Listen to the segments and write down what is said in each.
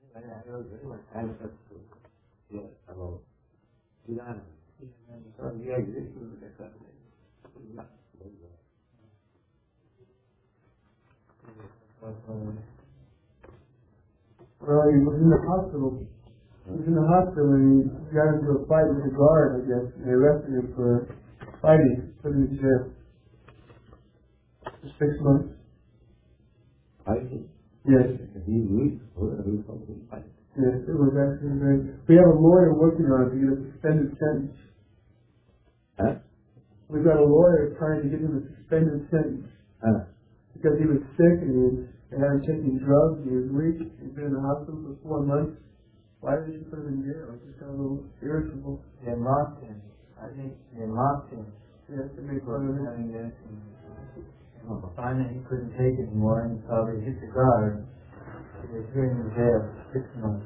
Well, he was in the hospital. He was in the hospital and he got into a fight with a guard, I guess. And they arrested him for fighting, put him in jail. For 6 months. Fighting? Yes. He's weak. Fighting. Yes, it was actually very... We have a lawyer working on it to get a suspended sentence. Huh? We've got a lawyer trying to get him a suspended sentence. Huh? Because he was sick and he hadn't taken drugs, he was weak, he's been in the hospital for 4 months. Why did you put him in jail? He just got a little irritable. They mocked him. I think they mocked him. Yes, they made For fun of him. having this. And finally he couldn't take it anymore and probably hit the guard. They threw him in jail for 6 months.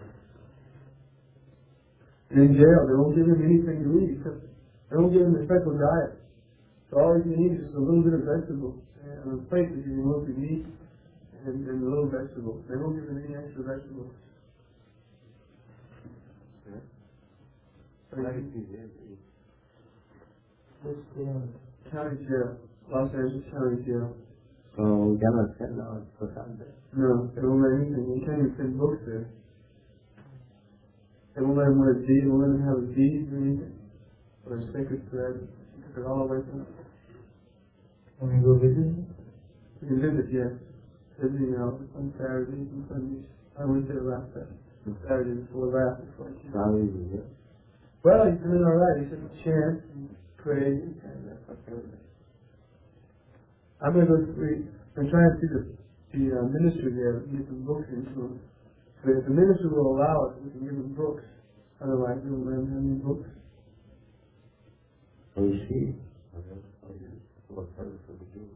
In jail, they won't give him anything to eat. They won't give him a special diet. So all he needs is a little bit of vegetable. And on a plate they give him mostly meat and a little vegetable. They won't give him any extra vegetables. County jail. Los Angeles County jail. So, ya no sé, no, for Sunday. No, they won't let anything. They can't even send books there. They won't let him wear a deed. They won't let him have a deed or anything. Or a sacred thread. Took it all away from him. Can we go visit him? We can visit, yes. Visiting on Saturdays and Sundays. I went there last Saturday before last. How is he? Well, he's doing all right. He took a chance and prayed, and that's everything. I'm going to go see. I'm trying to see the ministry there and get some books into him. So if the ministry will allow us, we can give him books. Otherwise, we won't let him have any books. Oh, is he? What service will we do?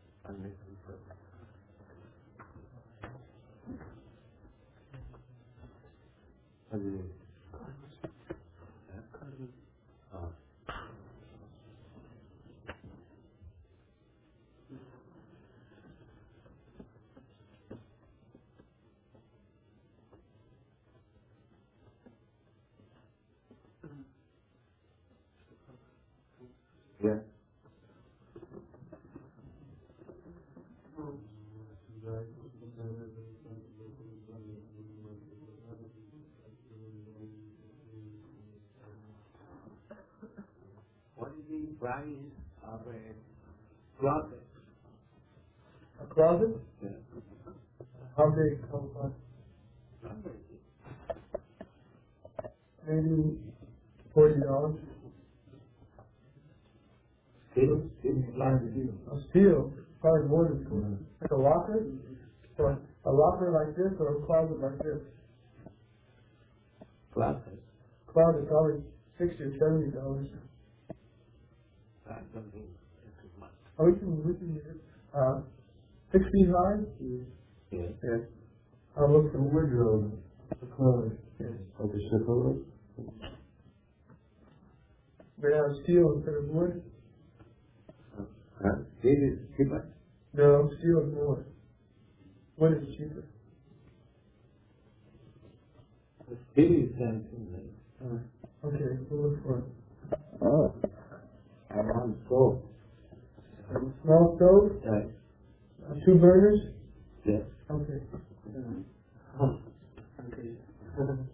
Yeah. What is the price of a closet? A closet? Yeah. How big? How much? Maybe $40. Steel, probably more than 40. Like a locker? Or a locker like this, or a closet like this? Closet? Closet probably $60 or $70. I don't think it's too much. Oh, we can use it. 6 feet high? Yeah. Yes. I'll look for wardrobe for clothes. Yes. Or the circle? They have steel instead of wood? It is cheaper. No, steel is more. Wood is cheaper. It is something. Okay, we'll look for it. Oh. I want stove. A small stove? Right. 2 burners? Yes. Okay. Okay.